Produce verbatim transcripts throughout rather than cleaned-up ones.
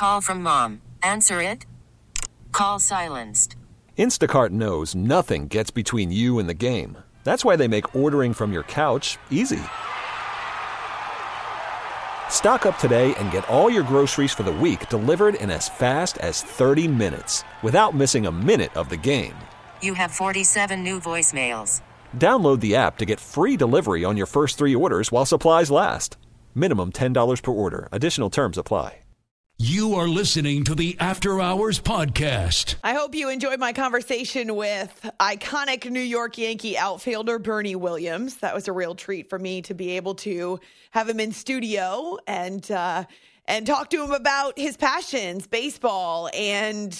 Call from mom. Answer it. Call silenced. Instacart knows nothing gets between you and the game. That's why they make ordering from your couch easy. Stock up today and get all your groceries for the week delivered in as fast as thirty minutes without missing a minute of the game. You have forty-seven new voicemails. Download the app to get free delivery on your first three orders while supplies last. Minimum ten dollars per order. Additional terms apply. You are listening to the After Hours Podcast. I hope you enjoyed my conversation with iconic New York Yankee outfielder Bernie Williams. That was a real treat for me to be able to have him in studio and uh, and talk to him about his passions, baseball and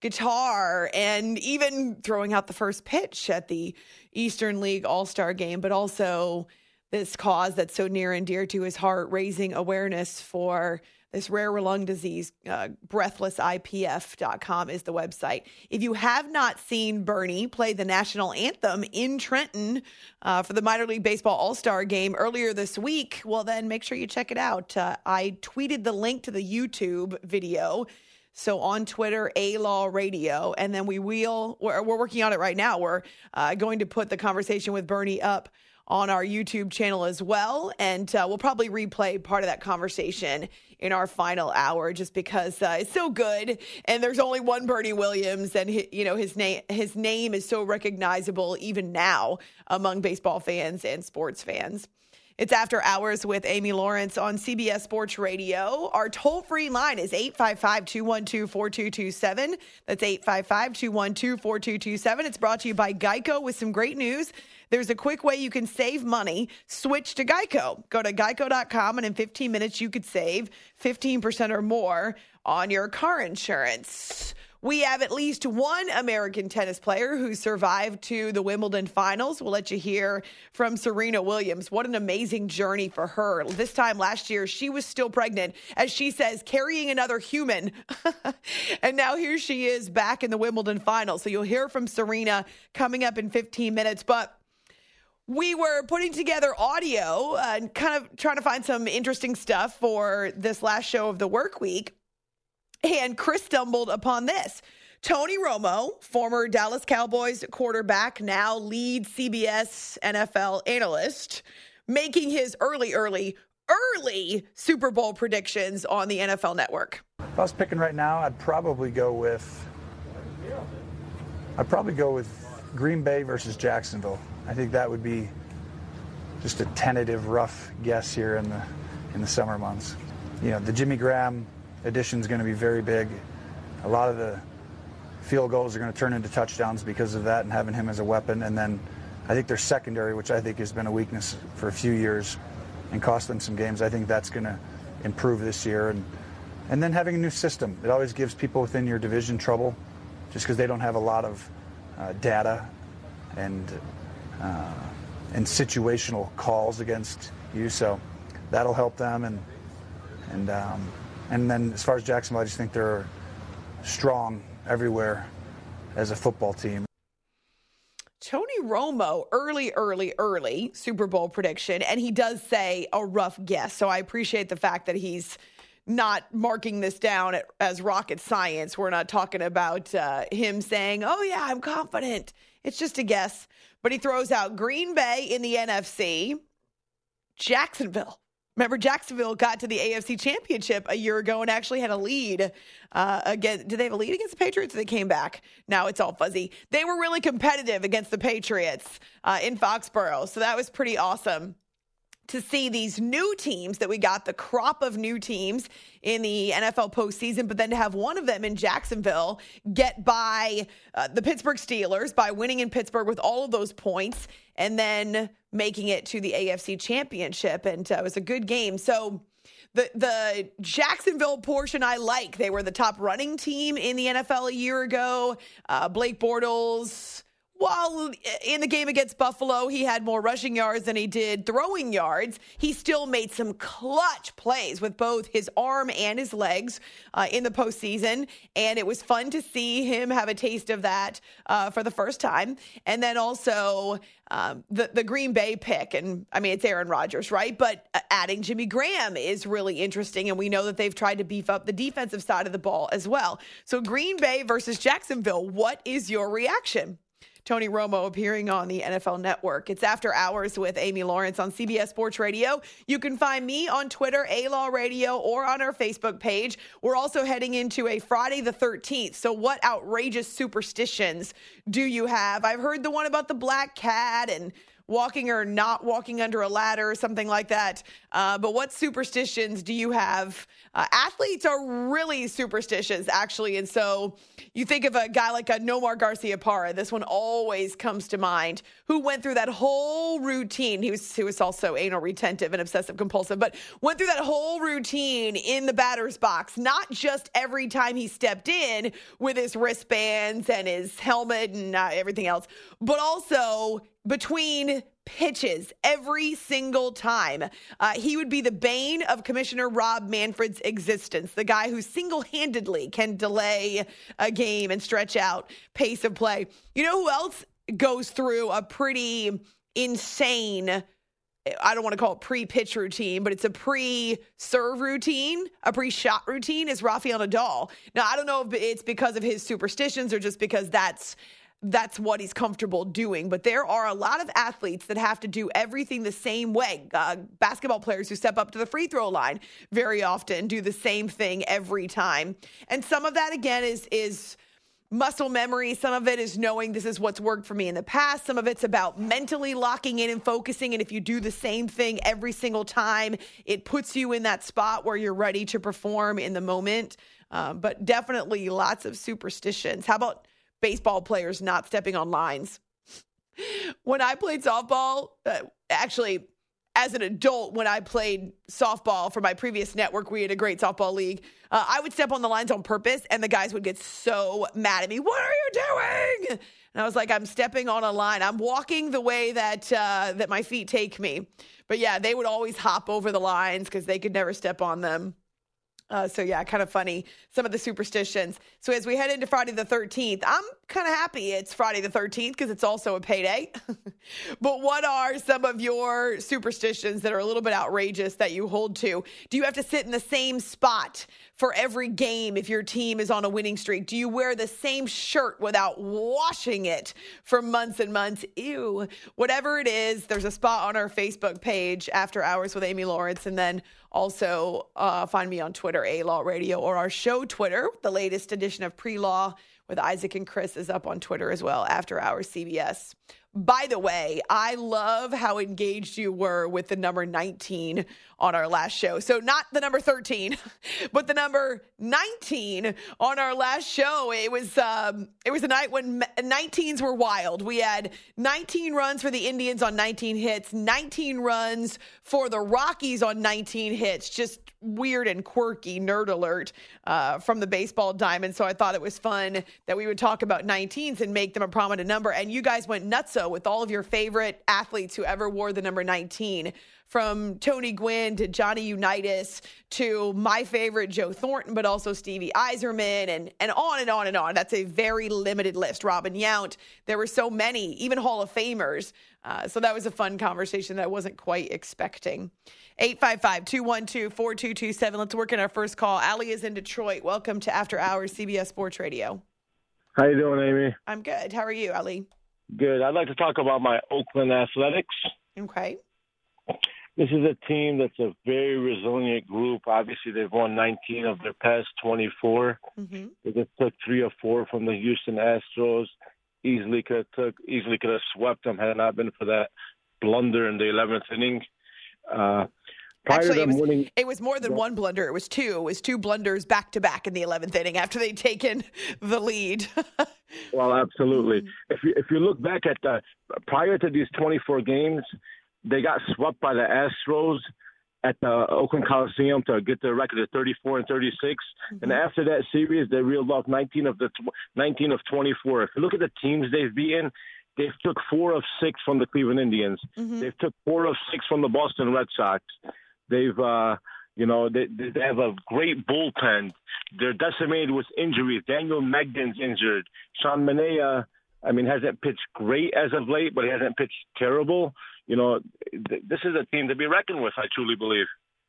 guitar, and even throwing out the first pitch at the Eastern League All-Star Game, but also this cause that's so near and dear to his heart, raising awareness for this rare lung disease. uh, breathless I P F dot com is the website. If you have not seen Bernie play the national anthem in Trenton uh, for the Minor League Baseball All-Star Game earlier this week, well, then make sure you check it out. Uh, I tweeted the link to the YouTube video. So on Twitter, A-Law Radio, and then we will, we're, we're working on it right now. We're uh, going to put the conversation with Bernie up on our YouTube channel as well. And uh, we'll probably replay part of that conversation in our final hour just because uh, it's so good. And there's only one Bernie Williams, and he, you know, his name his name is so recognizable even now among baseball fans and sports fans. It's After Hours with Amy Lawrence on C B S Sports Radio. Our toll-free line is eight five five, two one two, four two two seven. That's eight five five, two one two, four two two seven. It's brought to you by Geico with some great news. There's a quick way you can save money. Switch to Geico. Go to geico dot com, and in fifteen minutes, you could save fifteen percent or more on your car insurance. We have at least one American tennis player who survived to the Wimbledon finals. We'll let you hear from Serena Williams. What an amazing journey for her. This time last year, she was still pregnant, as she says, carrying another human. And now here she is back in the Wimbledon finals. So you'll hear from Serena coming up in fifteen minutes. But we were putting together audio and kind of trying to find some interesting stuff for this last show of the work week. And Chris stumbled upon this. Tony Romo, former Dallas Cowboys quarterback, now lead C B S N F L analyst, making his early, early, early Super Bowl predictions on the N F L Network. If I was picking right now, I'd probably go with, I'd probably go with Green Bay versus Jacksonville. I think that would be just a tentative, rough guess here in the in the summer months. You know, the Jimmy Graham addition is going to be very big. A lot of the field goals are going to turn into touchdowns because of that and having him as a weapon. And then I think their secondary, which I think has been a weakness for a few years and cost them some games, I think that's going to improve this year. And and then having a new system. It always gives people within your division trouble just because they don't have a lot of uh, data and uh, and situational calls against you. So that'll help them. And and um, And then as far as Jacksonville, I just think they're strong everywhere as a football team. Tony Romo, early, early, early Super Bowl prediction, and he does say a rough guess. So I appreciate the fact that he's not marking this down as rocket science. We're not talking about uh, him saying, oh, yeah, I'm confident. It's just a guess. But he throws out Green Bay in the N F C, Jacksonville. Remember, Jacksonville got to the A F C Championship a year ago and actually had a lead. Uh, again, did they have a lead against the Patriots? They came back. Now it's all fuzzy. They were really competitive against the Patriots uh, in Foxborough. So that was pretty awesome to see these new teams that we got, the crop of new teams in the N F L postseason, but then to have one of them in Jacksonville get by uh, the Pittsburgh Steelers by winning in Pittsburgh with all of those points and then making it to the A F C Championship. And uh, it was a good game. So the the Jacksonville portion I like. They were the top running team in the N F L a year ago. Uh, Blake Bortles while in the game against Buffalo, he had more rushing yards than he did throwing yards, he still made some clutch plays with both his arm and his legs uh, in the postseason. And it was fun to see him have a taste of that uh, for the first time. And then also um, the, the Green Bay pick. And I mean, it's Aaron Rodgers, right? But uh, adding Jimmy Graham is really interesting. And we know that they've tried to beef up the defensive side of the ball as well. So Green Bay versus Jacksonville, what is your reaction? Tony Romo appearing on the N F L Network. It's After Hours with Amy Lawrence on C B S Sports Radio. You can find me on Twitter, A-Law Radio, or on our Facebook page. We're also heading into a Friday the thirteenth. So what outrageous superstitions do you have? I've heard the one about the black cat and walking or not walking under a ladder or something like that. Uh, but what superstitions do you have? Uh, athletes are really superstitious, actually. And so you think of a guy like a Nomar Garciaparra. This one always comes to mind, who went through that whole routine. He was, he was also anal retentive and obsessive compulsive, but went through that whole routine in the batter's box, not just every time he stepped in with his wristbands and his helmet and uh, everything else, but also between pitches every single time. Uh, he would be the bane of Commissioner Rob Manfred's existence, the guy who single-handedly can delay a game and stretch out pace of play. You know who else goes through a pretty insane, I don't want to call it pre-pitch routine, but it's a pre-serve routine, a pre-shot routine, is Rafael Nadal. Now, I don't know if it's because of his superstitions or just because that's That's what he's comfortable doing. But there are a lot of athletes that have to do everything the same way. Uh, basketball players who step up to the free throw line very often do the same thing every time. And some of that, again, is is muscle memory. Some of it is knowing this is what's worked for me in the past. Some of it's about mentally locking in and focusing. And if you do the same thing every single time, it puts you in that spot where you're ready to perform in the moment. Um, but definitely lots of superstitions. How about baseball players not stepping on lines? When I played softball, uh, actually, as an adult, when I played softball for my previous network, we had a great softball league. Uh, I would step on the lines on purpose, and the guys would get so mad at me. What are you doing? And I was like, I'm stepping on a line. I'm walking the way that uh, that my feet take me. But yeah, they would always hop over the lines because they could never step on them. Uh, so, yeah, kind of funny, some of the superstitions. So as we head into Friday the thirteenth, I'm kind of happy it's Friday the thirteenth because it's also a payday. But what are some of your superstitions that are a little bit outrageous that you hold to? Do you have to sit in the same spot for every game if your team is on a winning streak? Do you wear the same shirt without washing it for months and months? Ew. Whatever it is, there's a spot on our Facebook page, After Hours with Amy Lawrence, and then also uh, find me on Twitter, A-Law Radio, or our show Twitter. The latest edition of Pre-Law with Isaac and Chris is up on Twitter as well, After Hours C B S. By the way, I love how engaged you were with the number nineteen on our last show. So not the number thirteen, but the number nineteen on our last show. It was um, it was a night when nineteens were wild. We had nineteen runs for the Indians on nineteen hits, nineteen runs for the Rockies on nineteen hits. Just weird and quirky, nerd alert uh, from the baseball diamond. So I thought it was fun that we would talk about nineteens and make them a prominent number. And you guys went nutso with all of your favorite athletes who ever wore the number nineteen, from Tony Gwynn to Johnny Unitas to my favorite Joe Thornton, but also Stevie Yzerman, and, and on and on and on. That's a very limited list. Robin Yount. There were so many, even Hall of Famers. Uh, so that was a fun conversation that I wasn't quite expecting. eight five five, two one two, four two two seven. Let's work in our first call. Allie is in Detroit. Welcome to After Hours C B S Sports Radio. How you doing, Amy? I'm good. How are you, Allie? Good. I'd like to talk about my Oakland Athletics. Okay. This is a team that's a very resilient group. Obviously, they've won nineteen of their past twenty-four. Mm-hmm. They just took three or four from the Houston Astros. Easily could have took, easily could have swept them had it not been for that blunder in the eleventh inning. Uh, prior Actually, to it them was, winning, it was more than one blunder. It was two. It was two blunders back to back in the eleventh inning after they'd taken the lead. Well, absolutely. Mm-hmm. If you if you look back at the prior to these twenty-four games, they got swept by the Astros at the Oakland Coliseum to get their record of thirty-four and thirty-six. Mm-hmm. And after that series, they reeled off nineteen of the nineteen of twenty-four. If you look at the teams they've beaten, They've took four of six from the Cleveland Indians. Mm-hmm. They've took four of six from the Boston Red Sox. They've, uh, you know, they, they have a great bullpen. They're decimated with injuries. Daniel Megden's injured. Sean Manaea, I mean, hasn't pitched great as of late, but he hasn't pitched terrible. You know, th- this is a team to be reckoned with, I truly believe.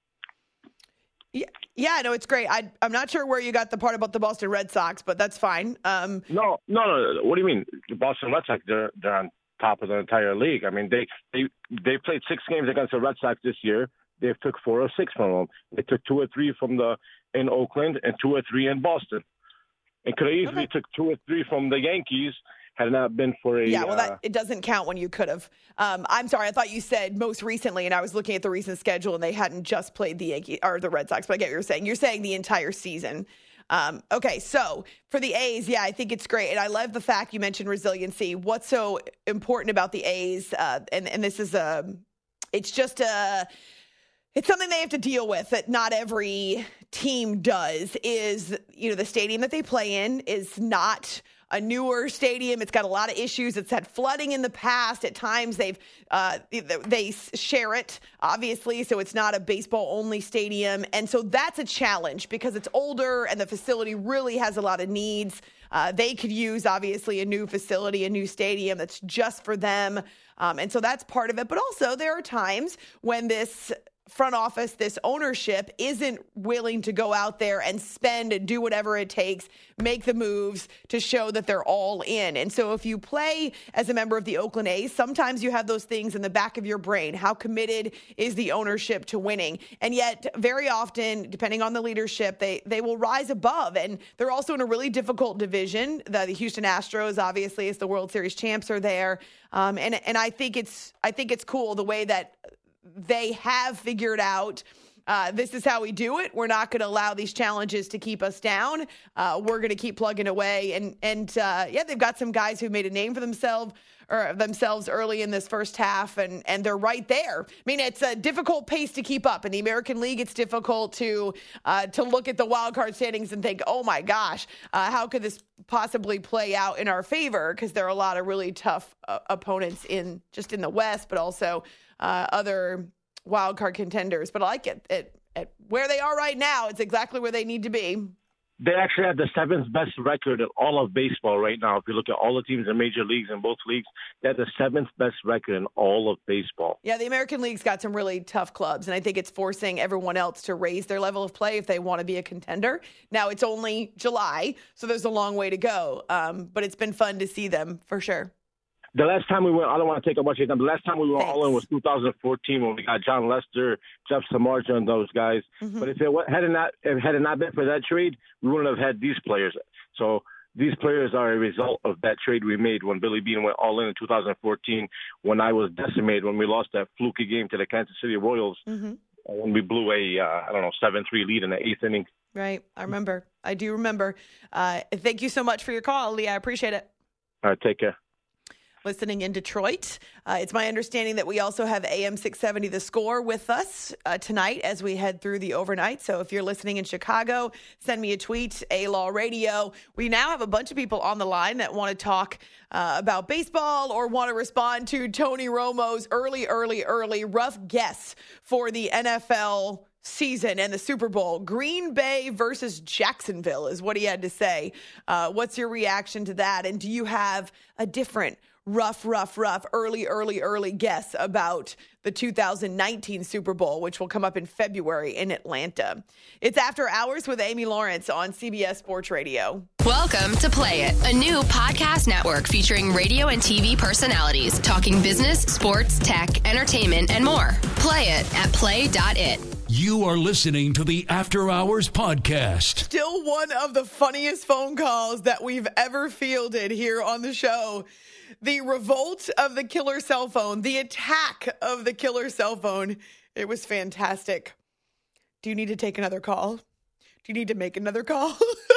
Yeah, yeah, no, it's great. I, I'm not sure where you got the part about the Boston Red Sox, but that's fine. Um, no, no, no, no. What do you mean? The Boston Red Sox, they're they're on top of the entire league. I mean, they they they played six games against the Red Sox this year. They took four or six from them. They took two or three from the in Oakland and two or three in Boston. And could have easily okay. took two or three from the Yankees had it not been for a... Yeah, well, that uh, it doesn't count when you could have. Um, I'm sorry, I thought you said most recently, and I was looking at the recent schedule, and they hadn't just played the Yankees or the Red Sox, but I get what you're saying. You're saying the entire season. Um, okay, so for the A's, yeah, I think it's great. And I love the fact you mentioned resiliency. What's so important about the A's, uh, and, and this is a... It's just a... It's something they have to deal with that not every team does, is, you know, the stadium that they play in is not a newer stadium. It's got a lot of issues. It's had flooding in the past. At times they've uh, they share it, obviously, so it's not a baseball-only stadium. And so that's a challenge because it's older and the facility really has a lot of needs. Uh, they could use, obviously, a new facility, a new stadium that's just for them. Um, and so that's part of it. But also there are times when this front office, this ownership isn't willing to go out there and spend and do whatever it takes, make the moves to show that they're all in. And so if you play as a member of the Oakland A's, sometimes you have those things in the back of your brain. How committed is the ownership to winning? And yet very often, depending on the leadership, they, they will rise above. And they're also in a really difficult division. The, the Houston Astros, obviously, as the World Series champs, are there. Um, and, and I think it's, I think it's cool the way that they have figured out uh, this is how we do it. We're not going to allow these challenges to keep us down. Uh, we're going to keep plugging away. And, and uh, yeah, they've got some guys who made a name for themselves or themselves early in this first half, and, and they're right there. I mean, it's a difficult pace to keep up. In the American League, it's difficult to uh, to look at the wild card standings and think, oh, my gosh, uh, how could this possibly play out in our favor? Because there are a lot of really tough uh, opponents in just in the West, but also uh, other wild card contenders. But I like it. At, at where they are right now, it's exactly where they need to be. They actually have the seventh best record in all of baseball right now. If you look at all the teams in major leagues in both leagues, they have the seventh best record in all of baseball. Yeah, the American League's got some really tough clubs, and I think it's forcing everyone else to raise their level of play if they want to be a contender. Now, it's only July, so there's a long way to go, um, but it's been fun to see them for sure. The last time we went, I don't want to take up much of your time, the last time we were Thanks. all in was two thousand fourteen when we got John Lester, Jeff Samardzija, and those guys. Mm-hmm. But if it had it not if it had it not been for that trade, we wouldn't have had these players. So these players are a result of that trade we made when Billy Beane went all in in two thousand fourteen, when I was decimated, when we lost that fluky game to the Kansas City Royals, mm-hmm. when we blew a, uh, I don't know, seven three lead in the eighth inning. Right. I remember. I do remember. Uh, thank you so much for your call, Lee. I appreciate it. All right. Take care. Listening in Detroit. Uh, it's my understanding that we also have A M six seventy The Score with us uh, tonight as we head through the overnight. So if you're listening in Chicago, send me a tweet, A-Law Radio. We now have a bunch of people on the line that want to talk uh, about baseball or want to respond to Tony Romo's early, early, early rough guess for the N F L season and the Super Bowl. Green Bay versus Jacksonville is what he had to say. Uh, what's your reaction to that? And do you have a different rough, rough, rough, early, early, early guess about the two thousand nineteen Super Bowl, which will come up in February in Atlanta? It's After Hours with Amy Lawrence on C B S Sports Radio. Welcome to Play It, a new podcast network featuring radio and T V personalities talking business, sports, tech, entertainment, and more. Play it at play dot it. You are listening to the After Hours podcast. Still one of the funniest phone calls that we've ever fielded here on the show. The revolt of the killer cell phone, the attack of the killer cell phone. It was fantastic. Do you need to take another call? Do you need to make another call?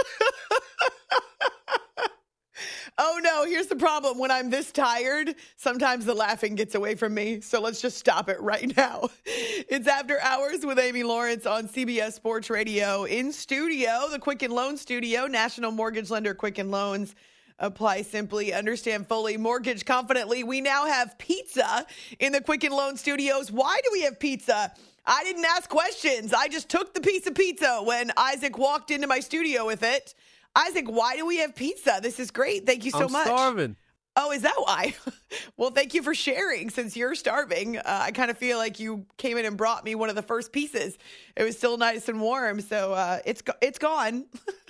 Oh, no, here's the problem. When I'm this tired, sometimes the laughing gets away from me. So let's just stop it right now. It's After Hours with Amy Lawrence on C B S Sports Radio. In studio, the Quicken Loans studio, National Mortgage Lender Quicken Loans. Apply simply, understand fully, mortgage confidently. We now have pizza in the Quicken Loan Studios. Why do we have pizza? I didn't ask questions. I just took the piece of pizza when Isaac walked into my studio with it. Isaac, why do we have pizza? This is great. Thank you so I'm much. I'm starving. Oh, is that why? Well, thank you for sharing. Since you're starving, uh, I kind of feel like you came in and brought me one of the first pieces. It was still nice and warm, so uh, it's go- it's gone.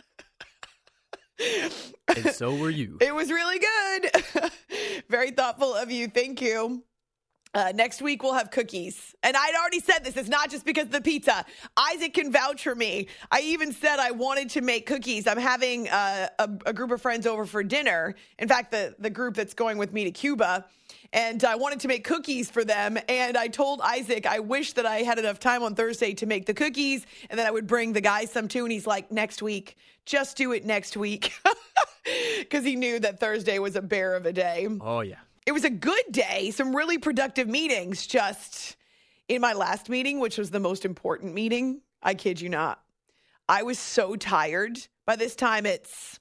And so were you. It was really good. Very thoughtful of you. Thank you. Uh, next week, we'll have cookies. And I'd already said this. It's not just because of the pizza. Isaac can vouch for me. I even said I wanted to make cookies. I'm having uh, a, a group of friends over for dinner. In fact, the, the group that's going with me to Cuba. And I wanted to make cookies for them. And I told Isaac, I wish that I had enough time on Thursday to make the cookies. And then I would bring the guys some too. And he's like, next week. Just do it next week. Because he knew that Thursday was a bear of a day. Oh, yeah. It was a good day. Some really productive meetings. Just in my last meeting, which was the most important meeting, I kid you not, I was so tired. By this time, it's,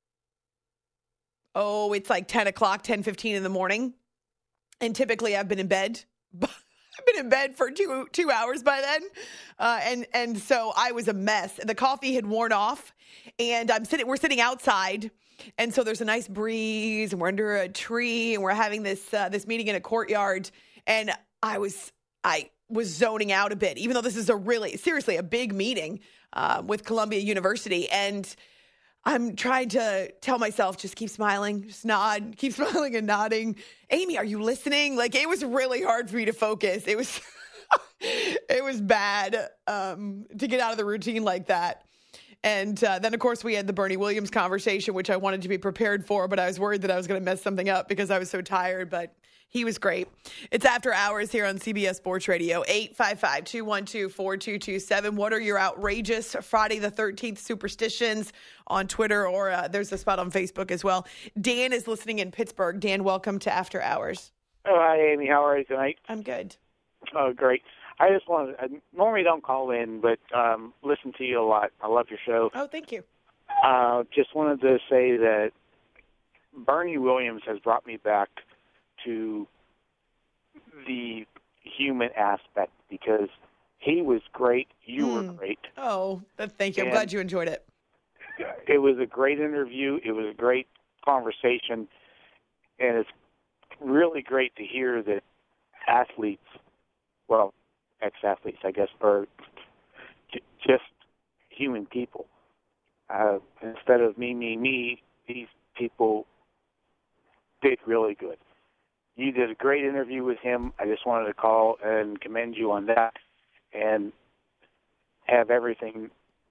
oh, it's like ten o'clock, ten fifteen in the morning. And typically I've been in bed. I've been in bed for two two hours by then. Uh, and, and so I was a mess. The coffee had worn off. And I'm sitting, we're sitting outside. And so there's a nice breeze and we're under a tree and we're having this uh, this meeting in a courtyard. And I was I was zoning out a bit, even though this is a really, seriously, a big meeting uh, with Columbia University. And I'm trying to tell myself, just keep smiling, just nod, keep smiling and nodding. Amy, are you listening? Like, it was really hard for me to focus. It was, it was bad um, to get out of the routine like that. And uh, then, of course, we had the Bernie Williams conversation, which I wanted to be prepared for, but I was worried that I was going to mess something up because I was so tired, but he was great. It's After Hours here on C B S Sports Radio, eight five five, two one two, four two two seven. What are your outrageous Friday the thirteenth superstitions on Twitter, or uh, there's a spot on Facebook as well. Dan is listening in Pittsburgh. Dan, welcome to After Hours. Oh, hi, Amy. How are you tonight? I'm good. Oh, great. I just wanted, I normally don't call in, but um, listen to you a lot. I love your show. Oh, thank you. Uh, just wanted to say that Bernie Williams has brought me back to the human aspect because he was great. You mm. were great. Oh, thank you. I'm and glad you enjoyed it. It was a great interview. It was a great conversation. And it's really great to hear that athletes, well, ex-athletes, I guess, are just human people. Uh, instead of me, me, me, these people did really good. You did a great interview with him. I just wanted to call and commend you on that and have everything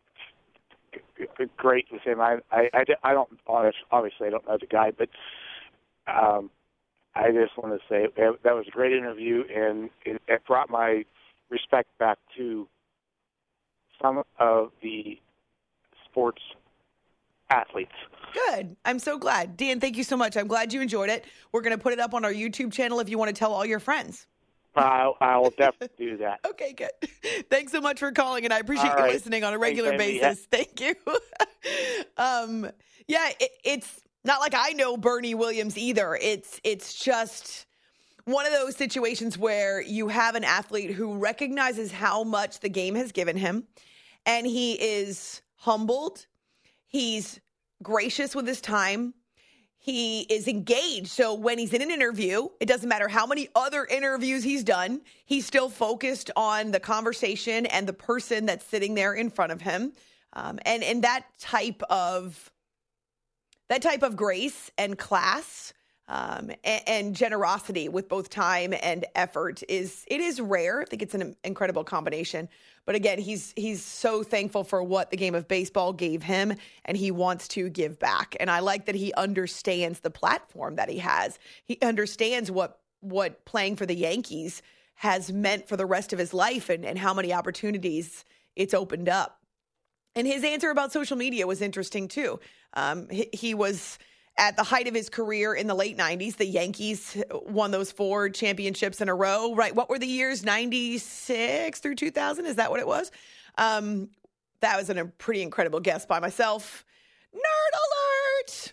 great with him. I, I, I, I don't, obviously I don't know the guy, but um, I just want to say that was a great interview, and it, it brought my respect back to some of the sports athletes. Good. I'm so glad. Dan, thank you so much. I'm glad you enjoyed it. We're going to put it up on our YouTube channel if you want to tell all your friends. I'll, I'll definitely do that. Okay, good. Thanks so much for calling, and I appreciate all you right. listening on a regular Thanks, basis. Thank you. um, yeah, it, it's not like I know Bernie Williams either. It's it's just one of those situations where you have an athlete who recognizes how much the game has given him, and he is humbled. He's gracious with his time. He is engaged. So when he's in an interview, it doesn't matter how many other interviews he's done, he's still focused on the conversation and the person that's sitting there in front of him. Um, and, and that type of that type of grace and class um, and, and generosity with both time and effort is it is rare. I think it's an incredible combination. But again, he's he's so thankful for what the game of baseball gave him, and he wants to give back. And I like that he understands the platform that he has. He understands what what playing for the Yankees has meant for the rest of his life and, and how many opportunities it's opened up. And his answer about social media was interesting, too. Um, he, he was at the height of his career in the late nineties. The Yankees won those four championships in a row, right? What were the years? ninety-six through two thousand? Is that what it was? Um, that was an, a pretty incredible guess by myself. Nerd alert!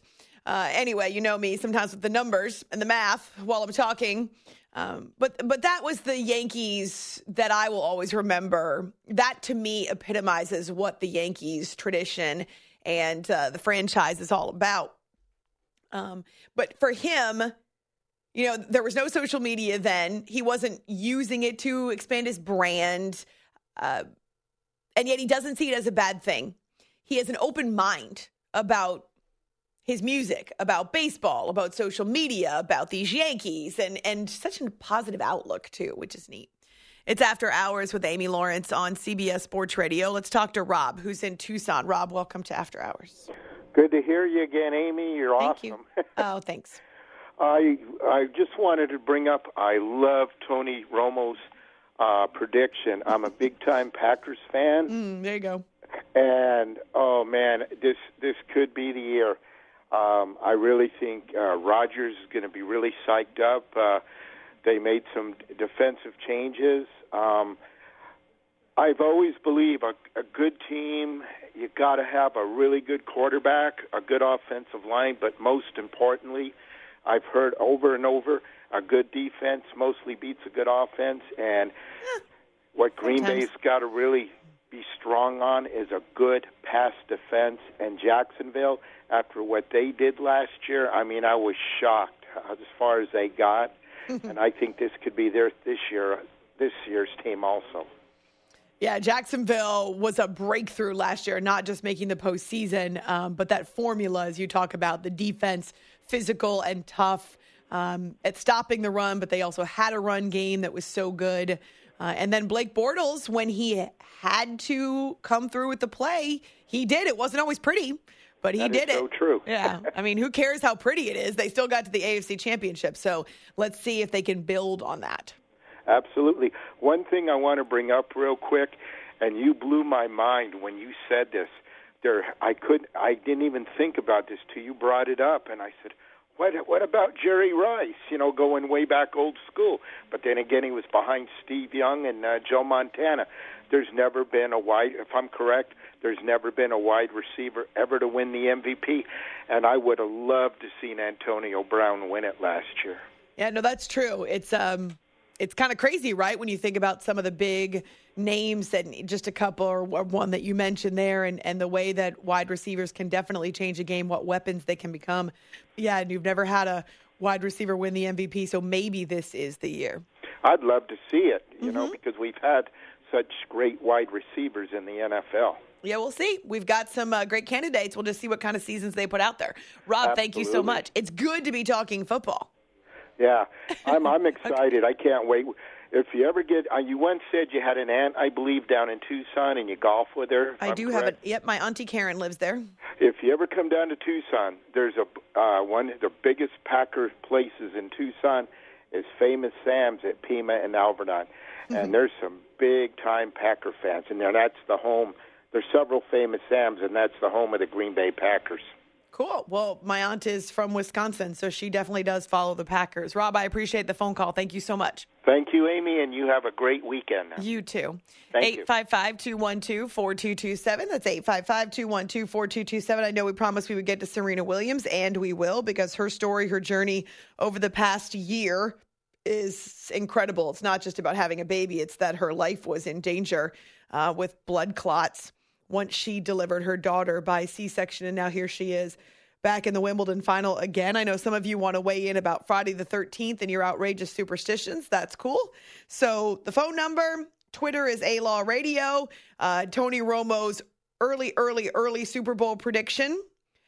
Uh, anyway, you know me sometimes with the numbers and the math while I'm talking. Um, but but that was the Yankees that I will always remember. That, to me, epitomizes what the Yankees tradition and uh, the franchise is all about. Um, but for him, you know, there was no social media then. He wasn't using it to expand his brand. Uh, and yet he doesn't see it as a bad thing. He has an open mind about his music, about baseball, about social media, about these Yankees, and, and such a positive outlook, too, which is neat. It's After Hours with Amy Lawrence on C B S Sports Radio. Let's talk to Rob, who's in Tucson. Rob, welcome to After Hours. Good to hear you again, Amy. You're Thank awesome. You. Oh, thanks. I I just wanted to bring up, I love Tony Romo's uh, prediction. I'm a big-time Packers fan. Mm, there you go. And, oh, man, this, this could be the year. Um, I really think uh, Rodgers is going to be really psyched up. Uh, they made some defensive changes. Um, I've always believed a, a good team, you got to have a really good quarterback, a good offensive line, but most importantly, I've heard over and over, a good defense mostly beats a good offense, and what Green Bay's got to really be strong on is a good pass defense. And Jacksonville, after what they did last year, I mean, I was shocked as far as they got, and I think this could be their this year, this year's team also. Yeah, Jacksonville was a breakthrough last year, not just making the postseason, um, but that formula, as you talk about, the defense, physical and tough um, at stopping the run, but they also had a run game that was so good. Uh, and then Blake Bortles, when he had to come through with the play, he did. It wasn't always pretty, but he that did is it. So true. Yeah, I mean, who cares how pretty it is? They still got to the A F C Championship, so let's see if they can build on that. Absolutely. One thing I want to bring up real quick, and you blew my mind when you said this. There, I could, I didn't even think about this till you brought it up, and I said, "What? What about Jerry Rice? You know, going way back old school." But then again, he was behind Steve Young and uh, Joe Montana. There's never been a wide, if I'm correct, there's never been a wide receiver ever to win the M V P, and I would have loved to seen Antonio Brown win it last year. Yeah, no, that's true. It's um. It's kind of crazy, right, when you think about some of the big names, that just a couple or one that you mentioned there, and, and the way that wide receivers can definitely change a game, what weapons they can become. Yeah, and you've never had a wide receiver win the M V P, so maybe this is the year. I'd love to see it, you mm-hmm. know, because we've had such great wide receivers in the N F L. Yeah, we'll see. We've got some uh, great candidates. We'll just see what kind of seasons they put out there. Rob, Absolutely. Thank you so much. It's good to be talking football. Yeah, I'm I'm excited. I can't wait. If you ever get, uh, you once said you had an aunt, I believe, down in Tucson, and you golf with her. I I'm do correct? have it. Yep, my auntie Karen lives there. If you ever come down to Tucson, there's a uh, one of the biggest Packer places in Tucson is Famous Sam's at Pima and Alverdon, mm-hmm. and there's some big time Packer fans, and there that's the home. There's several Famous Sam's, and that's the home of the Green Bay Packers. Cool. Well, my aunt is from Wisconsin, so she definitely does follow the Packers. Rob, I appreciate the phone call. Thank you so much. Thank you, Amy, and you have a great weekend. You too. Thank eight five five, two one two, four two two seven. That's eight five five, two one two, four two two seven. I know we promised we would get to Serena Williams, and we will, because her story, her journey over the past year is incredible. It's not just about having a baby. It's that her life was in danger uh, with blood clots once she delivered her daughter by C-section, and now here she is back in the Wimbledon final again. I know some of you want to weigh in about Friday the thirteenth and your outrageous superstitions. That's cool. So the phone number, Twitter is A-Law Radio. Uh, Tony Romo's early, early, early Super Bowl prediction.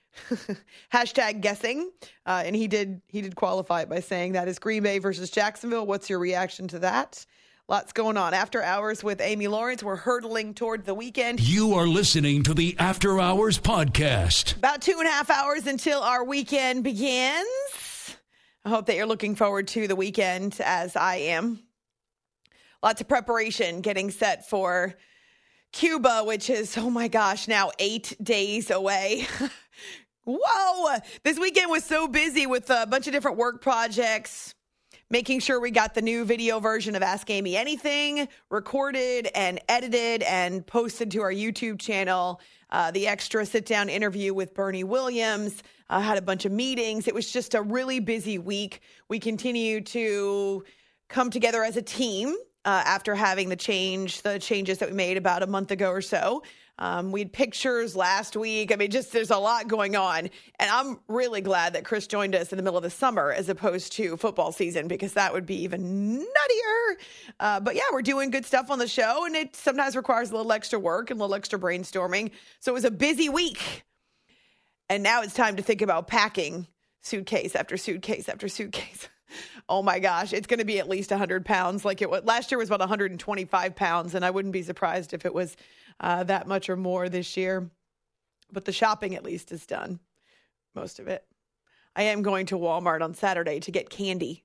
Hashtag guessing. Uh, and he did he did qualify it by saying that is Green Bay versus Jacksonville. What's your reaction to that? Lots going on. After Hours with Amy Lawrence. We're hurtling toward the weekend. You are listening to the After Hours podcast. About two and a half hours until our weekend begins. I hope that you're looking forward to the weekend as I am. Lots of preparation getting set for Cuba, which is, oh my gosh, now eight days away. Whoa! This weekend was so busy with a bunch of different work projects, making sure we got the new video version of Ask Amy Anything recorded and edited and posted to our YouTube channel. uh, the extra sit-down interview with Bernie Williams, uh, had a bunch of meetings. It was just a really busy week. We continue to come together as a team uh, after having the change, the changes that we made about a month ago or so. Um, we had pictures last week. I mean, just there's a lot going on. And I'm really glad that Chris joined us in the middle of the summer as opposed to football season, because that would be even nuttier. Uh, but yeah, we're doing good stuff on the show, and it sometimes requires a little extra work and a little extra brainstorming. So it was a busy week. And now it's time to think about packing suitcase after suitcase after suitcase. Oh my gosh, it's going to be at least one hundred pounds. Like it was last year was about one hundred twenty-five pounds, and I wouldn't be surprised if it was uh, that much or more this year. But the shopping at least is done, most of it. I am going to Walmart on Saturday to get candy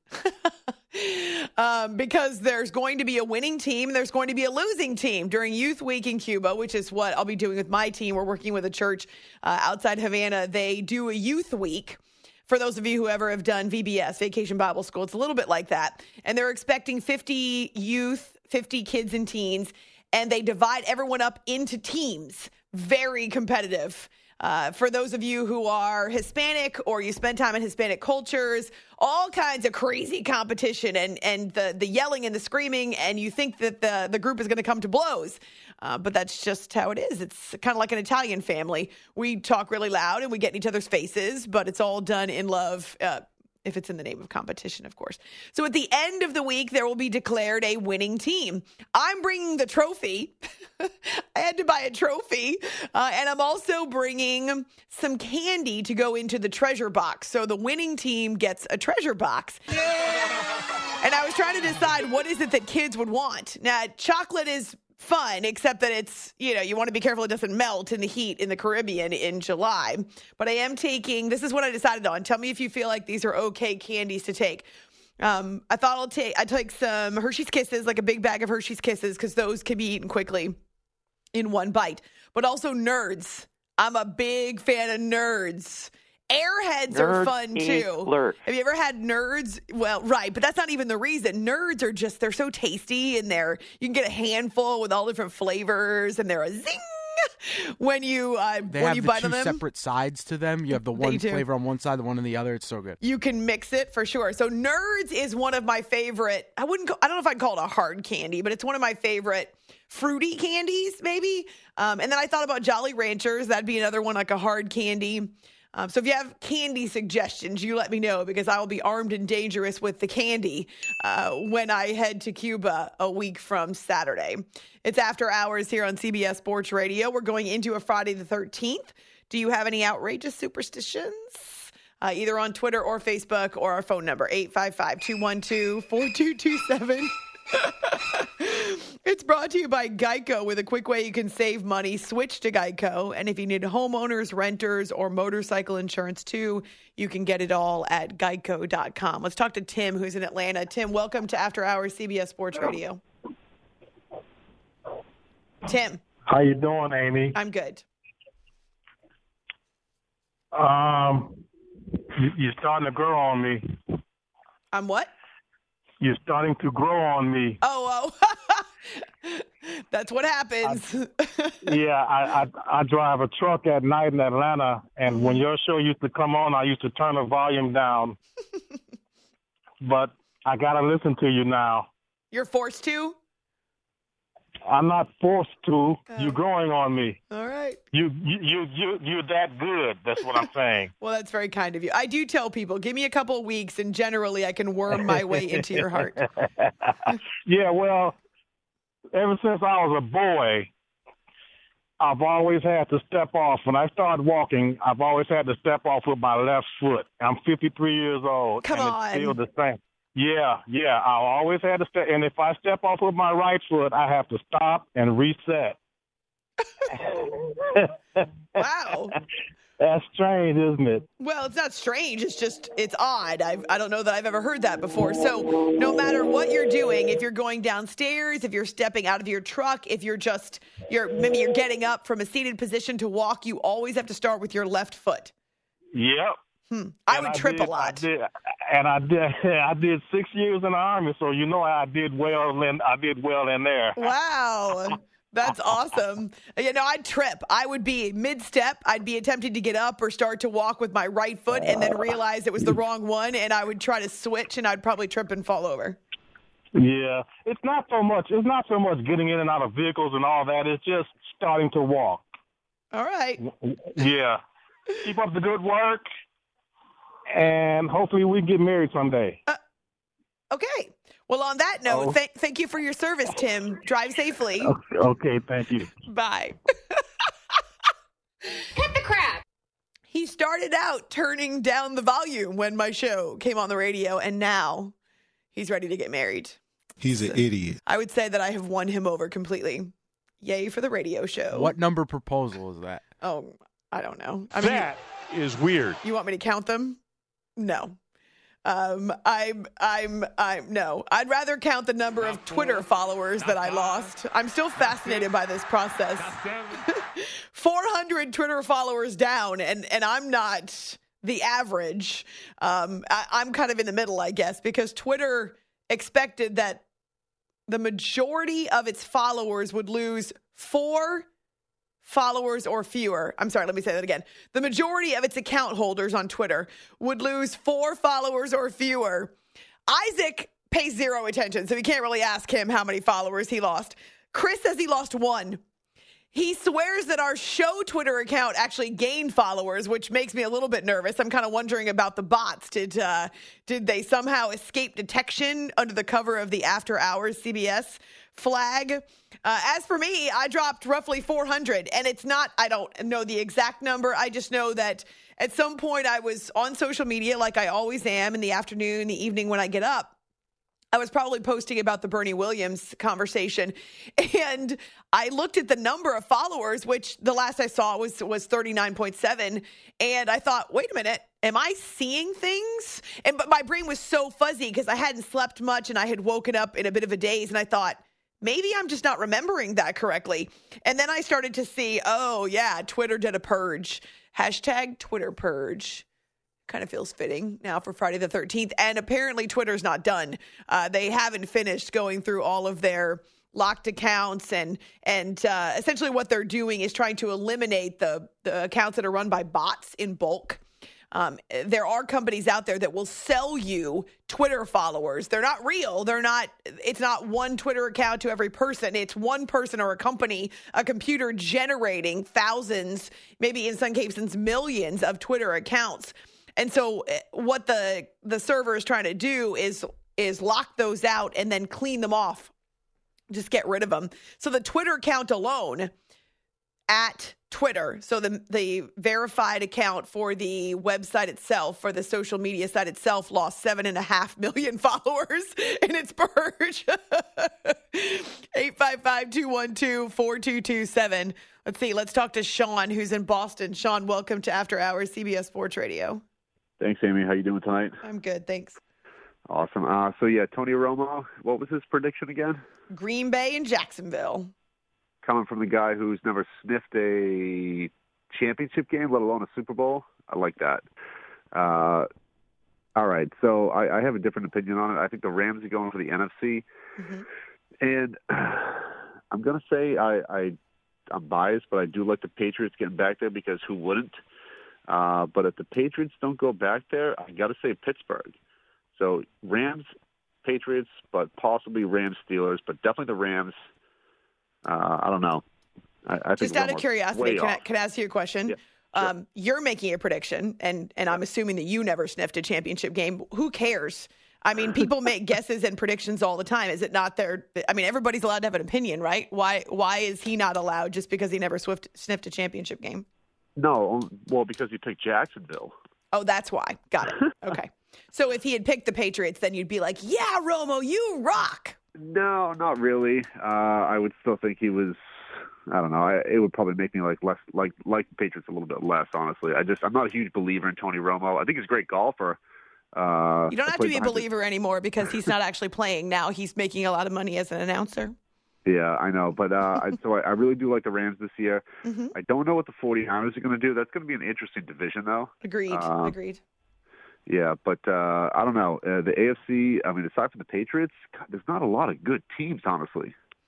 um, because there's going to be a winning team. There's going to be a losing team during Youth Week in Cuba, which is what I'll be doing with my team. We're working with a church uh, outside Havana. They do a Youth Week. For those of you who ever have done V B S, Vacation Bible School, it's a little bit like that. And they're expecting fifty youth, fifty kids and teens, and they divide everyone up into teams. Very competitive. Uh, for those of you who are Hispanic or you spend time in Hispanic cultures, all kinds of crazy competition and, and the, the yelling and the screaming, and you think that the, the group is going to come to blows. Uh, but that's just how it is. It's kind of like an Italian family. We talk really loud and we get in each other's faces, but it's all done in love, uh, if it's in the name of competition, of course. So at the end of the week, there will be declared a winning team. I'm bringing the trophy. I had to buy a trophy. Uh, and I'm also bringing some candy to go into the treasure box. So the winning team gets a treasure box. Yeah! And I was trying to decide what is it that kids would want. Now, chocolate is fun, except that it's, you know, you want to be careful it doesn't melt in the heat in the Caribbean in July. But I am taking, this is what I decided on. Tell me if you feel like these are okay candies to take. Um, I thought I'll take, I take some Hershey's Kisses, like a big bag of Hershey's Kisses, because those can be eaten quickly in one bite. But also Nerds. I'm a big fan of Nerds. Airheads Nerds are fun too. Alert. Have you ever had Nerds? Well, right, but that's not even the reason. Nerds are just, they're so tasty, and they're, you can get a handful with all different flavors, and they're a zing when you uh, they when have you the bite two on them. Separate sides to them. You have the one flavor on one side, the one on the other. It's so good. You can mix it for sure. So Nerds is one of my favorite. I wouldn't. I don't know if I'd call it a hard candy, but it's one of my favorite fruity candies, maybe. Um, and then I thought about Jolly Ranchers. That'd be another one, like a hard candy. Um, so if you have candy suggestions, you let me know, because I will be armed and dangerous with the candy uh, when I head to Cuba a week from Saturday. It's After Hours here on C B S Sports Radio. We're going into a Friday the thirteenth. Do you have any outrageous superstitions? Uh, either on Twitter or Facebook, or our phone number, eight five five, two one two, four two two seven. It's brought to you by Geico. With a quick way you can save money, switch to Geico. And if you need homeowners, renters, or motorcycle insurance too, you can get it all at geico dot com. Let's talk to Tim, who's in Atlanta. Tim, welcome to After Hours C B S Sports Radio. Tim. How you doing, Amy? I'm good. Um, you- you're starting to grow on me. I'm what? You're starting to grow on me. Oh, oh. That's what happens. I, yeah, I, I I drive a truck at night in Atlanta, and when your show used to come on, I used to turn the volume down. But I got to listen to you now. You're forced to? I'm not forced to. Oh. You're growing on me. All right. You you you you you're that good. That's what I'm saying. Well, that's very kind of you. I do tell people, give me a couple of weeks, and generally I can worm my way into your heart. Yeah, well, ever since I was a boy, I've always had to step off. When I started walking, I've always had to step off with my left foot. I'm fifty-three years old. Come and on. It's still the same. Yeah, yeah. I always had to step. And if I step off with my right foot, I have to stop and reset. Wow. That's strange, isn't it? Well, it's not strange. It's just, it's odd. I've, I don't know that I've ever heard that before. So no matter what you're doing, if you're going downstairs, if you're stepping out of your truck, if you're just, you're maybe you're getting up from a seated position to walk, you always have to start with your left foot. Yep. Hmm. I And would I trip did, a lot. I did, and I did. I did six years in the Army, so you know I did well. In I did well in there. Wow. That's awesome. You know, I'd trip. I would be mid-step. I'd be attempting to get up or start to walk with my right foot and then realize it was the wrong one, and I would try to switch, and I'd probably trip and fall over. Yeah, it's not so much. It's not so much getting in and out of vehicles and all that. It's just starting to walk. All right. Yeah. Keep up the good work, and hopefully we get married someday. Uh, okay. Well, on that note, oh. th- thank you for your service, Tim. Drive safely. Okay, okay, thank you. Bye. Cut the crap. He started out turning down the volume when my show came on the radio, and now he's ready to get married. He's an idiot. I would say that I have won him over completely. Yay for the radio show. What number proposal is that? Oh, I don't know. I mean, that is weird. You want me to count them? No. Um, I'm, I'm, I'm, no. I'd rather count the number of Twitter followers that I lost. I'm still fascinated by this process. four hundred Twitter followers down, and, and I'm not the average. Um, I, I'm kind of in the middle, I guess, because Twitter expected that the majority of its followers would lose four followers or fewer. I'm sorry, let me say that again. The majority of its account holders on Twitter would lose four followers or fewer. Isaac pays zero attention, so we can't really ask him how many followers he lost. Chris says he lost one. He swears that our show Twitter account actually gained followers, which makes me a little bit nervous. I'm kind of wondering about the bots. Did uh, did they somehow escape detection under the cover of the After Hours C B S flag? Uh, as for me, I dropped roughly four hundred, and it's not, I don't know the exact number. I just know that at some point I was on social media like I always am in the afternoon, the evening when I get up. I was probably posting about the Bernie Williams conversation, and I looked at the number of followers, which the last I saw was was thirty-nine point seven, and I thought, wait a minute, am I seeing things? And but my brain was so fuzzy because I hadn't slept much, and I had woken up in a bit of a daze, and I thought, maybe I'm just not remembering that correctly. And then I started to see, oh, yeah, Twitter did a purge. Hashtag Twitter purge. Kind of feels fitting now for Friday the thirteenth. And apparently Twitter's not done. Uh, they haven't finished going through all of their locked accounts. And and uh, essentially what they're doing is trying to eliminate the, the accounts that are run by bots in bulk. Um, there are companies out there that will sell you Twitter followers. They're not real. They're not, it's not one Twitter account to every person. It's one person or a company, a computer generating thousands, maybe in some cases millions of Twitter accounts. And so what the the server is trying to do is is lock those out and then clean them off. Just get rid of them. So the Twitter account alone at Twitter, so the the verified account for the website itself, for the social media site itself, lost seven and a half million followers in its purge. eight five five, two one two, four two two seven. Let's see. Let's talk to Sean, who's in Boston. Sean, welcome to After Hours C B S Sports Radio. Thanks, Amy. How you doing tonight? I'm good, thanks. Awesome. Uh, so, yeah, Tony Romo, what was his prediction again? Green Bay and Jacksonville. Coming from the guy who's never sniffed a championship game, let alone a Super Bowl. I like that. Uh, all right, so I, I have a different opinion on it. I think the Rams are going for the N F C. Mm-hmm. And I'm going to say I, I, I'm biased, but I do like the Patriots getting back there because who wouldn't? Uh, but if the Patriots don't go back there, I got to say Pittsburgh. So Rams, Patriots, but possibly Rams, Steelers, but definitely the Rams. Uh, I don't know. I, I think just out of curiosity, can I, can I ask you a question? Yeah, sure. Um, you're making a prediction, and and I'm assuming that you never sniffed a championship game. Who cares? I mean, people make guesses and predictions all the time. Is it not their? I mean, everybody's allowed to have an opinion, right? Why why is he not allowed just because he never swift, sniffed a championship game? No, well, because he picked Jacksonville. Oh, that's why. Got it. Okay. So if he had picked the Patriots, then you'd be like, yeah, Romo, you rock. No, not really. Uh, I would still think he was, I don't know, I, it would probably make me like less, like, like the Patriots a little bit less, honestly. I just, I'm not a huge believer in Tony Romo. I think he's a great golfer. Uh, you don't have to be a believer it. anymore because he's not actually playing now. He's making a lot of money as an announcer. Yeah, I know. But uh, I, so I, I really do like the Rams this year. Mm-hmm. I don't know what the 49ers are going to do. That's going to be an interesting division, though. Agreed. Uh, Agreed. Yeah, but uh, I don't know. Uh, the A F C, I mean, aside from the Patriots, God, there's not a lot of good teams, honestly.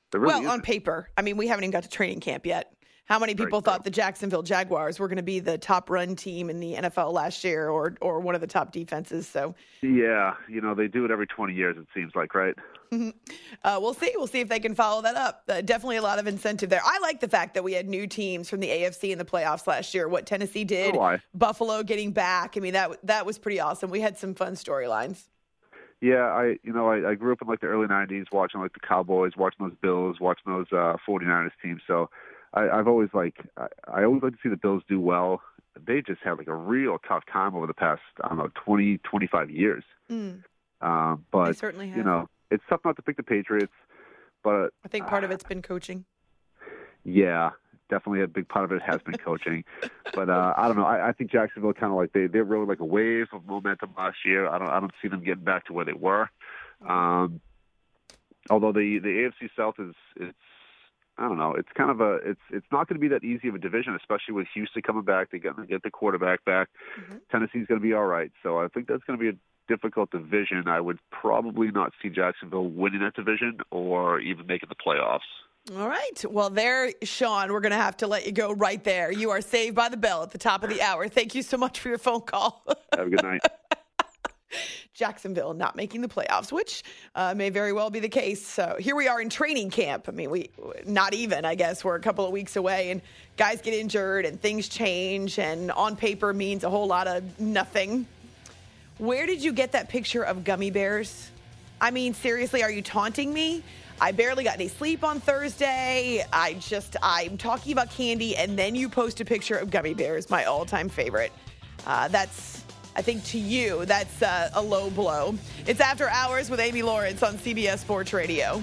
There really well, isn't. on paper. I mean, we haven't even got to training camp yet. How many people Right, thought right. the Jacksonville Jaguars were going to be the top run team in the N F L last year, or or one of the top defenses? So Yeah, you know, they do it every twenty years, it seems like, right? uh, we'll see. We'll see if they can follow that up. Uh, definitely a lot of incentive there. I like the fact that we had new teams from the A F C in the playoffs last year. What Tennessee did, Oh, I- Buffalo getting back. I mean, that that was pretty awesome. We had some fun storylines. Yeah, I you know, I, I grew up in like the early nineties watching like the Cowboys, watching those Bills, watching those uh, 49ers teams. So I, I've always like I, I always like to see the Bills do well. They just had like a real tough time over the past I don't know twenty, twenty-five years. Mm. Um, but They certainly have. you know, it's tough not to pick the Patriots. But I think part of it's been coaching. yeah, definitely a big part of it has been coaching. But uh, I don't know. I, I think Jacksonville kind of like they they're really like a wave of momentum last year. I don't I don't see them getting back to where they were. Um, although the the A F C South is it's I don't know. It's kind of a it's it's not going to be that easy of a division, especially with Houston coming back. They get get the quarterback back. Mm-hmm. Tennessee's going to be all right. So I think that's going to be a difficult division. I would probably not see Jacksonville winning that division or even making the playoffs. All right. Well, there, Sean, we're going to have to let you go right there. You are saved by the bell at the top of the hour. Thank you so much for your phone call. Have a good night. Jacksonville not making the playoffs, which uh, may very well be the case. So here we are in training camp. I mean, we not even, I guess, we're a couple of weeks away, and guys get injured and things change, and on paper means a whole lot of nothing. Where did you get that picture of gummy bears? I mean, seriously, are you taunting me? I barely got any sleep on Thursday. I just, I'm talking about candy, and then you post a picture of gummy bears, my all-time favorite. Uh, that's, I think to you, that's uh, a low blow. It's After Hours with Amy Lawrence on C B S Sports Radio.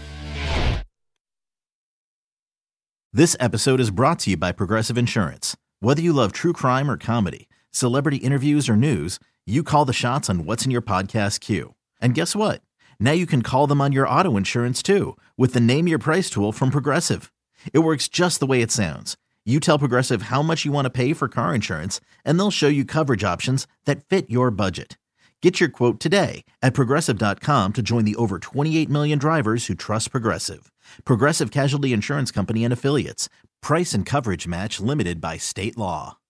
This episode is brought to you by Progressive Insurance. Whether you love true crime or comedy, celebrity interviews or news, you call the shots on what's in your podcast queue. And guess what? Now you can call them on your auto insurance too with the Name Your Price tool from Progressive. It works just the way it sounds. You tell Progressive how much you want to pay for car insurance, and they'll show you coverage options that fit your budget. Get your quote today at Progressive dot com to join the over twenty-eight million drivers who trust Progressive. Progressive Casualty Insurance Company and Affiliates. Price and coverage match limited by state law.